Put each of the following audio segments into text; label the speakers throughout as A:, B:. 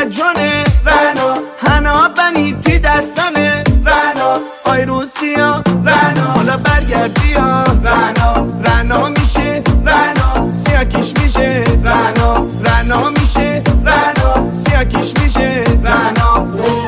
A: کرده جونه رنا هنا بنیتی دستانه رنا آی روسیا رنا حالا برگردی یا رنا رنا میشه رنا سیاکیش میشه رنا رنا میشه رنا سیاکیش میشه رنا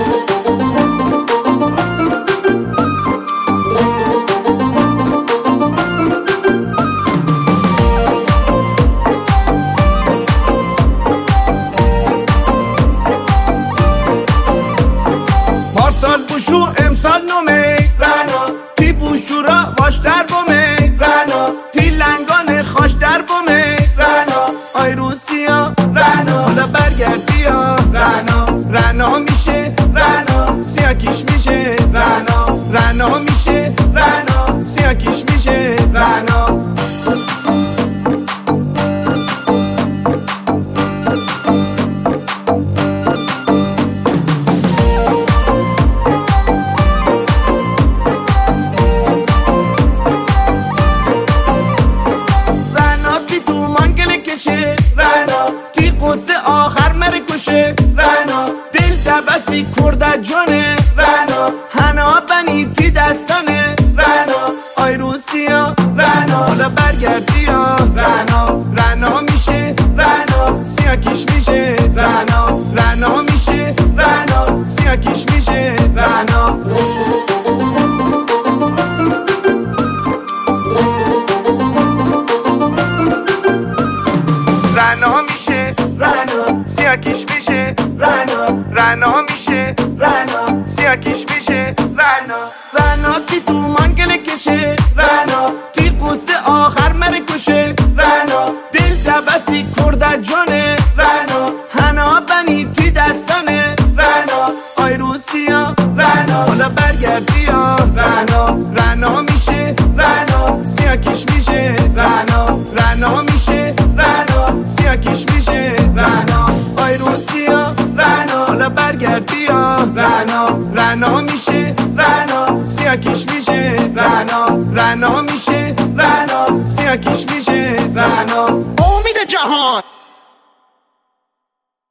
A: پارسال بوشو امسال نومه رنا تی بوشو را واش در بومه رنا تی لنگان خاش در بومه رنا آی روسیا رنا حالا برگردی یا رنا رنا میشه رنا سیاکیش میشه رنا رنا میشه رنا سیاکیش میشه رنا رنا تی قصه آخر مره کشه رنا دل دبسی کرده جونه رنا هنا بنیتی دستانه رنا آی روسیا رنا حالا برگردی یا رنا رنا میشه رنا سیاکیش میشه رنا رنا میشه رنا سیاکیش میشه رنا رنا میشه رنا سیاکیش میشه رنا رنا میشه رنا سیاکیش میشه رنا رنا تی تو منگل کشه رنا تی قصه آخر مره کشه رنا دل دبسی کرده جونه رنا هنا بنیتی دستانه رنا آی روسیا رنا حالا برگردی یا رنا رنا میشه رنا سیاکیش میشه رنا رنا میشه رنا سیاکیش میشه رنا آی روسیا رنا حالا برگردی یا رنا رنا میشه رنا سیاکیش میشه رنا رنا میشه رنا سیاکیش میشه رنا
B: امید جهان